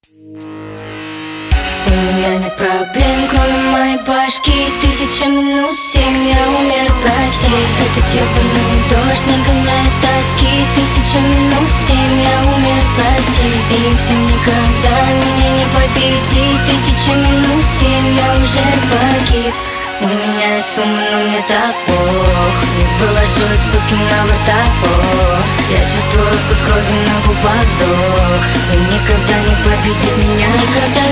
У меня нет проблем, кроме моей башки. 1000-7, я умер, прости. Этот ебаный дождь нагоняет тоски. 1000-7, я умер, прости. И всем никогда меня не победить. 1000-7, я уже погиб. У меня есть сумма, но мне так плохо. Не выложу из суки на вертопор. Я чувствую вкус крови на губах, вздох. И никогда не победит меня, никогда.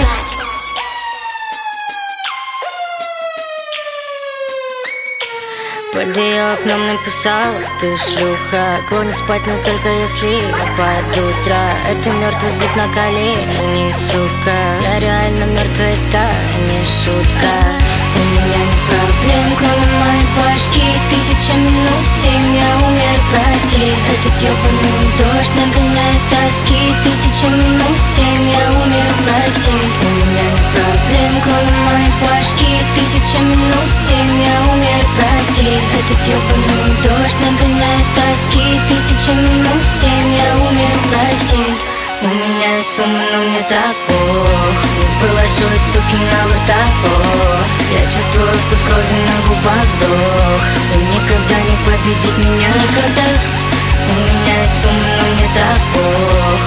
Под ее окном написала: ты шлюха. Клонит спать, но только если я под утро. Это мертвый звук на колени, сука. Я реально мертвый, это не шутка. У меня нет проблем, кроме моей башки. 1000-7, я умер, прости. Этот ебаный дождь нагоняет тоски. 1000-7, я умер, прости. У меня нет проблем, кроме моей башки. 1000-7, я умер, прости. Этот ебаный дождь нагоняет тоски. 1000-7, я умер, прости. У меня есть сумма, но мне так плохо. Не выложу из суки на вертопор. Я чувствую вкус крови на губах, вздох. И никогда не победит меня, никогда. У меня есть сумма, но мне так плохо.